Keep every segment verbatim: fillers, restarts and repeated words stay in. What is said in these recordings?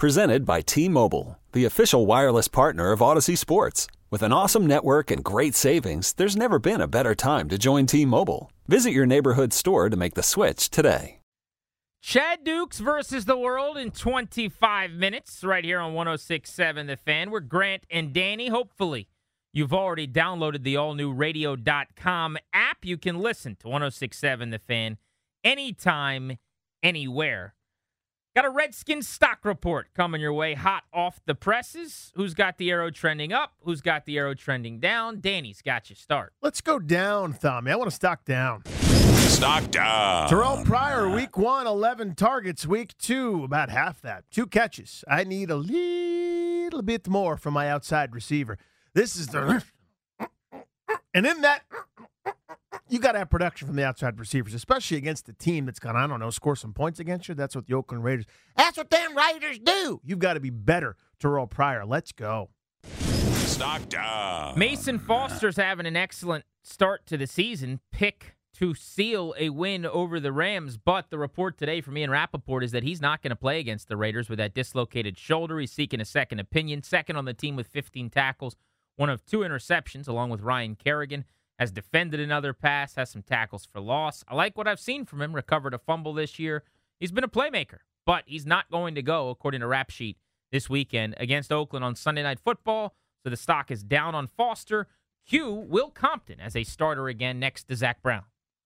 Presented by T-Mobile, the official wireless partner of Odyssey Sports. With an awesome network and great savings, there's never been a better time to join T-Mobile. Visit your neighborhood store to make the switch today. Chad Dukes versus the world in twenty-five minutes right here on one oh six point seven The Fan. We're Grant and Danny. Hopefully, you've already downloaded the all-new radio dot com app. You can listen to one oh six point seven The Fan anytime, anywhere. Got a Redskins stock report coming your way hot off the presses. Who's got the arrow trending up? Who's got the arrow trending down? Danny's got you start. Let's go down, Tommy. I want to stock down. Stock down. Terrell Pryor, week one, eleven targets. Week two, about half that. Two catches. I need a little bit more from my outside receiver. This is the... And in that... You got to have production from the outside receivers, especially against the team that's going to, I don't know, score some points against you. That's what the Oakland Raiders, that's what them Raiders do. You've got to be better, Terrell Pryor. Let's go. Stock down. Mason Foster's having an excellent start to the season. Pick to seal a win over the Rams, but the report today from Ian Rappaport is that he's not going to play against the Raiders with that dislocated shoulder. He's seeking a second opinion. Second on the team with fifteen tackles, one of two interceptions, along with Ryan Kerrigan. Has defended another pass, has some tackles for loss. I like what I've seen from him. Recovered a fumble this year. He's been a playmaker, but he's not going to go, according to Rap Sheet, this weekend against Oakland on Sunday Night Football. So the stock is down on Foster. Cue Will Compton as a starter again next to Zach Brown.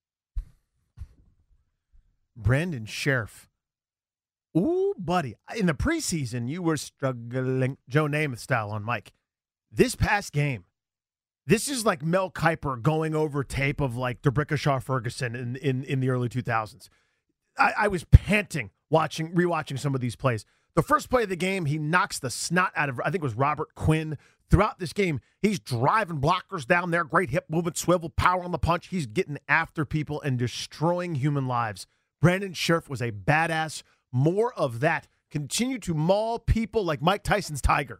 Brandon Sheriff. Ooh, buddy. In the preseason, you were struggling Joe Namath style on Mike. This past game, this is like Mel Kiper going over tape of like DeBrickashaw Ferguson in, in, in the early two thousands. I, I was panting watching, rewatching some of these plays. The first play of the game, he knocks the snot out of, I think it was Robert Quinn. Throughout this game, he's driving blockers down there, great hip movement, swivel, power on the punch. He's getting after people and destroying human lives. Brandon Sheriff was a badass. More of that. Continue to maul people like Mike Tyson's Tiger.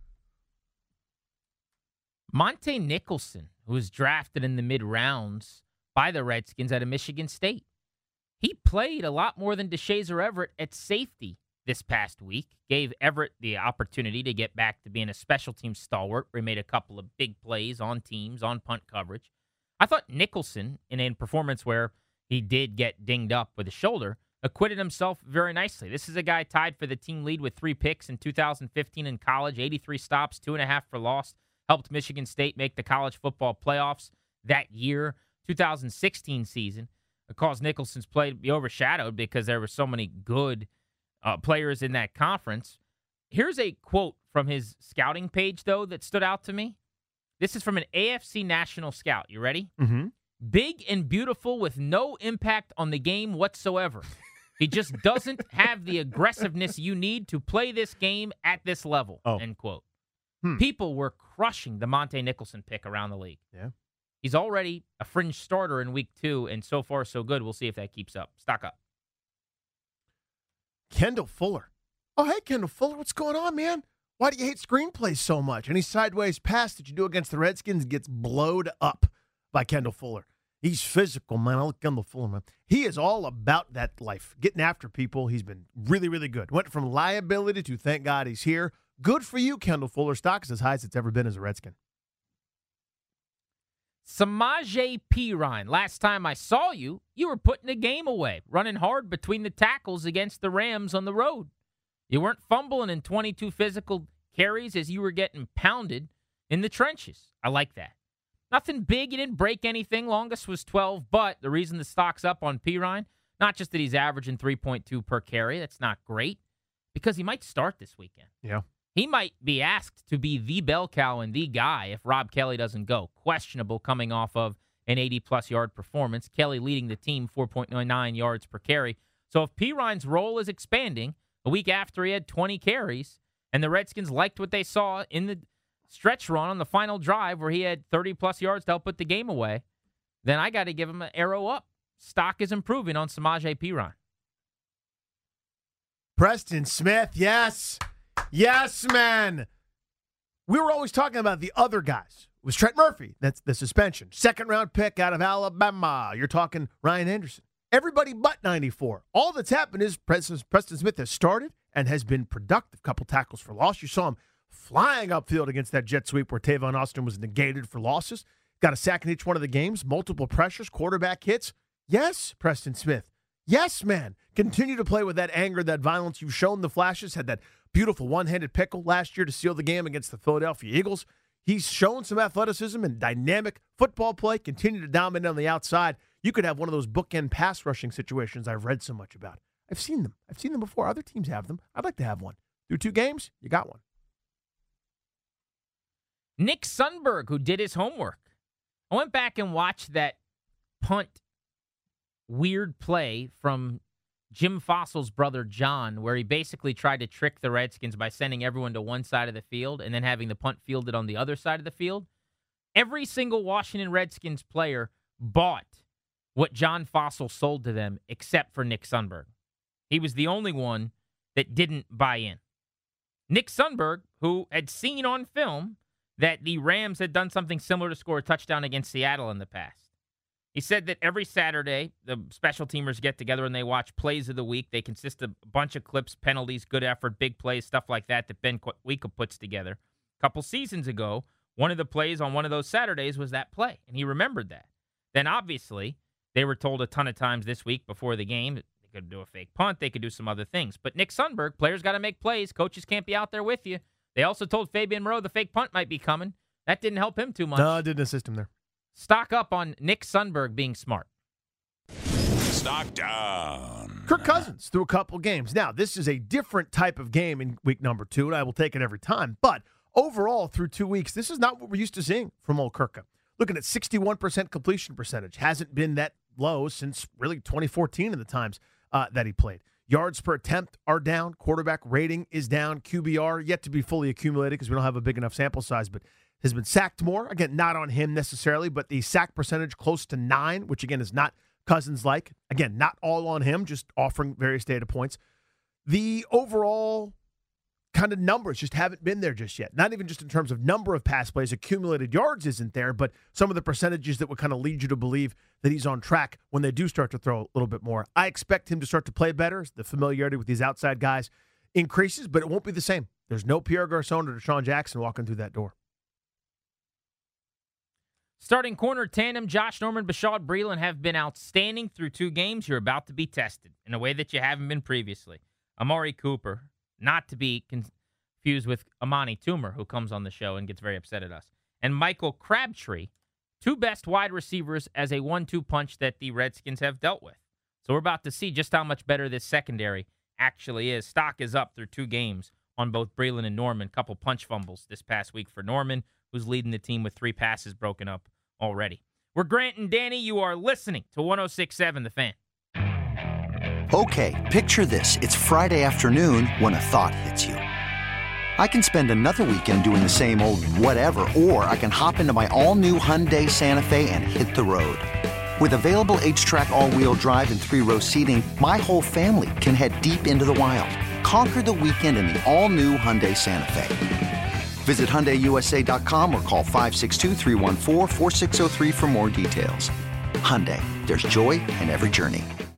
Monte Nicholson, who was drafted in the mid-rounds by the Redskins out of Michigan State. He played a lot more than DeShazer Everett at safety this past week. Gave Everett the opportunity to get back to being a special team stalwart, where he made a couple of big plays on teams, on punt coverage. I thought Nicholson, in a performance where he did get dinged up with a shoulder, acquitted himself very nicely. This is a guy tied for the team lead with three picks in two thousand fifteen in college, eighty-three stops, two and a half for loss. Helped Michigan State make the college football playoffs that year, two thousand sixteen season. It caused Nicholson's play to be overshadowed because there were so many good uh, players in that conference. Here's a quote from his scouting page, though, that stood out to me. This is from an A F C National Scout. You ready? Mm-hmm. Big and beautiful with no impact on the game whatsoever. He just doesn't have the aggressiveness you need to play this game at this level, oh. end quote. Hmm. People were crushing the Monte Nicholson pick around the league. Yeah. He's already a fringe starter in week two, and so far so good. We'll see if that keeps up. Stock up. Kendall Fuller. Oh, hey, Kendall Fuller, what's going on, man? Why do you hate screenplays so much? Any sideways pass that you do against the Redskins gets blowed up by Kendall Fuller. He's physical, man. I like Kendall Fuller, man. He is all about that life, getting after people. He's been really, really good. Went from liability to thank God he's here. Good for you, Kendall Fuller. Stock is as high as it's ever been as a Redskin. Samaje Perine. Last time I saw you, you were putting the game away, running hard between the tackles against the Rams on the road. You weren't fumbling in twenty-two physical carries as you were getting pounded in the trenches. I like that. Nothing big. You didn't break anything. Longest was twelve, but the reason the stock's up on Perine, not just that he's averaging three point two per carry. That's not great, because he might start this weekend. Yeah. He might be asked to be the bell cow and the guy if Rob Kelly doesn't go. Questionable coming off of an eighty-plus yard performance. Kelly leading the team four point nine yards per carry. So if Perine's role is expanding, a week after he had twenty carries, and the Redskins liked what they saw in the stretch run on the final drive where he had thirty-plus yards to help put the game away, then I got to give him an arrow up. Stock is improving on Samaje Perine. Preston Smith, yes. Yes, man. We were always talking about the other guys. It was Trent Murphy. That's the suspension. Second round pick out of Alabama. You're talking Ryan Anderson. Everybody but ninety-four. All that's happened is Preston, Preston Smith has started and has been productive. Couple tackles for loss. You saw him flying upfield against that jet sweep where Tavon Austin was negated for losses. Got a sack in each one of the games. Multiple pressures, quarterback hits. Yes, Preston Smith. Yes, man. Continue to play with that anger, that violence. You've shown the flashes. Had that beautiful one-handed pickle last year to seal the game against the Philadelphia Eagles. He's shown some athleticism and dynamic football play. Continue to dominate on the outside. You could have one of those bookend pass rushing situations I've read so much about. I've seen them. I've seen them before. Other teams have them. I'd like to have one. Through two games, you got one. Nick Sundberg, who did his homework. I went back and watched that punt weird play from Jim Fossil's brother John, where he basically tried to trick the Redskins by sending everyone to one side of the field and then having the punt fielded on the other side of the field. Every single Washington Redskins player bought what John Fossil sold to them except for Nick Sundberg. He was the only one that didn't buy in. Nick Sundberg, who had seen on film that the Rams had done something similar to score a touchdown against Seattle in the past. He said that every Saturday, the special teamers get together and they watch plays of the week. They consist of a bunch of clips, penalties, good effort, big plays, stuff like that that Ben Weka puts together. A couple seasons ago, one of the plays on one of those Saturdays was that play, and he remembered that. Then, obviously, they were told a ton of times this week before the game that they could do a fake punt, they could do some other things. But Nick Sundberg, players got to make plays. Coaches can't be out there with you. They also told Fabian Moreau the fake punt might be coming. That didn't help him too much. No, it didn't assist him there. Stock up on Nick Sundberg being smart. Stock down. Kirk Cousins through a couple games. Now, this is a different type of game in week number two, and I will take it every time. But overall, through two weeks, this is not what we're used to seeing from old Kirka. Looking at sixty-one percent completion percentage. Hasn't been that low since really twenty fourteen in the times uh, that he played. Yards per attempt are down. Quarterback rating is down. Q B R yet to be fully accumulated because we don't have a big enough sample size, but has been sacked more. Again, not on him necessarily, but the sack percentage close to nine, which again is not Cousins-like. Again, not all on him, just offering various data points. The overall kind of numbers just haven't been there just yet. Not even just in terms of number of pass plays, accumulated yards isn't there, but some of the percentages that would kind of lead you to believe that he's on track when they do start to throw a little bit more. I expect him to start to play better. The familiarity with these outside guys increases, but it won't be the same. There's no Pierre Garçon or Deshaun Jackson walking through that door. Starting corner tandem, Josh Norman, Bashaud Breeland have been outstanding through two games. You're about to be tested in a way that you haven't been previously. Amari Cooper, not to be confused with Amani Toomer, who comes on the show and gets very upset at us, and Michael Crabtree, two best wide receivers as a one two punch that the Redskins have dealt with. So we're about to see just how much better this secondary actually is. Stock is up through two games on both Breeland and Norman. Couple punch fumbles this past week for Norman, who's leading the team with three passes broken up already. We're Grant and Danny. You are listening to one oh six point seven The Fan. Okay, picture this. It's Friday afternoon when a thought hits you. I can spend another weekend doing the same old whatever, or I can hop into my all-new Hyundai Santa Fe and hit the road. With available H-Track all-wheel drive and three-row seating, my whole family can head deep into the wild. Conquer the weekend in the all-new Hyundai Santa Fe. Visit Hyundai U S A dot com or call five six two, three one four, four six zero three for more details. Hyundai, there's joy in every journey.